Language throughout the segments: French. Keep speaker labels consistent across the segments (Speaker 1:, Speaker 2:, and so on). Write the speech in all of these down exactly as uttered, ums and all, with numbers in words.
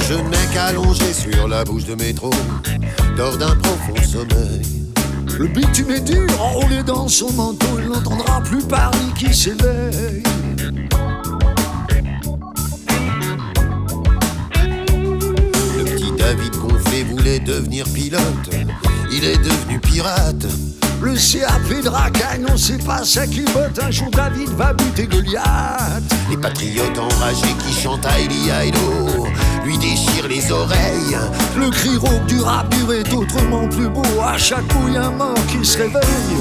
Speaker 1: jeune mec allongé sur la bouche de métro dort d'un profond sommeil.
Speaker 2: Le bitume est dur, enroulé dans son manteau, il n'entendra plus Paris qui s'éveille.
Speaker 1: Le petit David gonflé voulait devenir pilote, il est devenu pirate.
Speaker 2: Le C A P de Racagne, on sait pas ça qui botte, un jour David va buter Goliath.
Speaker 1: Les patriotes enragés qui chantent Heidi Heido lui déchirent les oreilles.
Speaker 2: Le cri rauque du rap dur est autrement plus beau, à chaque coup y a un mort qui se réveille.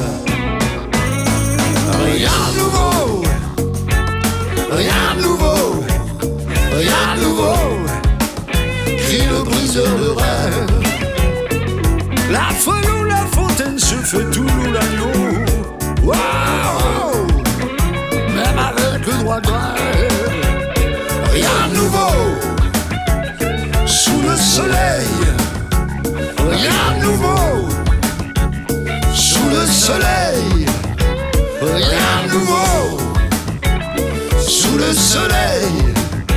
Speaker 1: Rien de nouveau, rien de nouveau, rien de nouveau, crie le briseur de rêve.
Speaker 2: La folle ou la fontaine se fait tout l'agneau. Wow, même avec le droit de grève.
Speaker 1: Rien de nouveau,
Speaker 2: sous le soleil.
Speaker 1: rien de nouveau,
Speaker 2: Sous le soleil.
Speaker 1: rien de nouveau,
Speaker 2: Sous le soleil.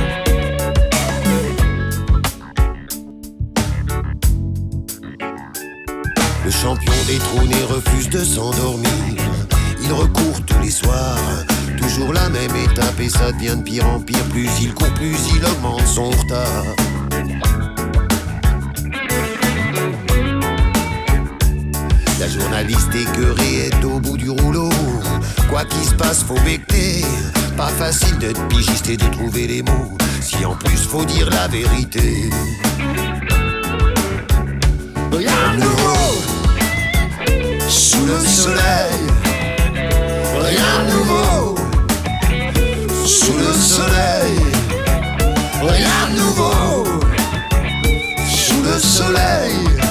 Speaker 1: Le champion détrôné refuse de s'endormir. Il recourt tous les soirs, toujours la même étape, et ça devient de pire en pire. Plus il court, plus il augmente son retard. La journaliste écœurée est au bout du rouleau. Quoi qu'il se passe, faut becter. Pas facile d'être pigiste et de trouver les mots, si en plus faut dire la vérité.
Speaker 2: Rien de nouveau, sous le soleil.
Speaker 1: Rien de nouveau,
Speaker 2: Sous le soleil.
Speaker 1: rien de nouveau,
Speaker 2: Sous le soleil.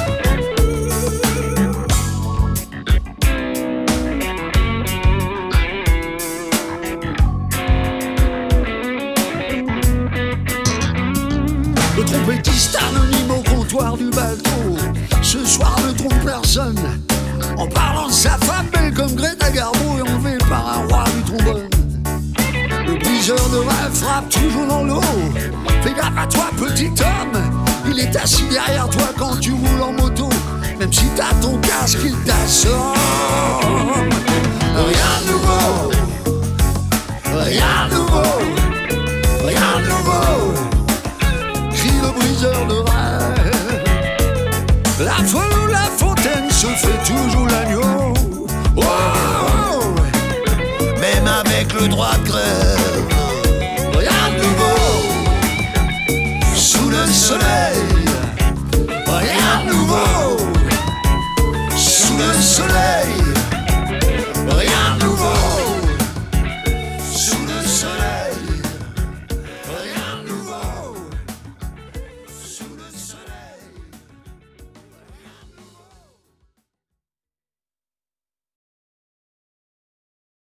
Speaker 2: Le trompettiste anonyme au comptoir du bateau ce soir ne trompe personne, en parlant de sa femme belle comme Greta Garbo et enlevée par un roi du trombone. Le briseur de rêve frappe toujours dans l'eau. Fais gaffe à toi petit homme, il est assis derrière toi quand tu roules en moto. Même si t'as ton casque il t'assomme.
Speaker 1: rien de nouveau, rien de nouveau, rien de nouveau,
Speaker 2: Crie le briseur de rêve.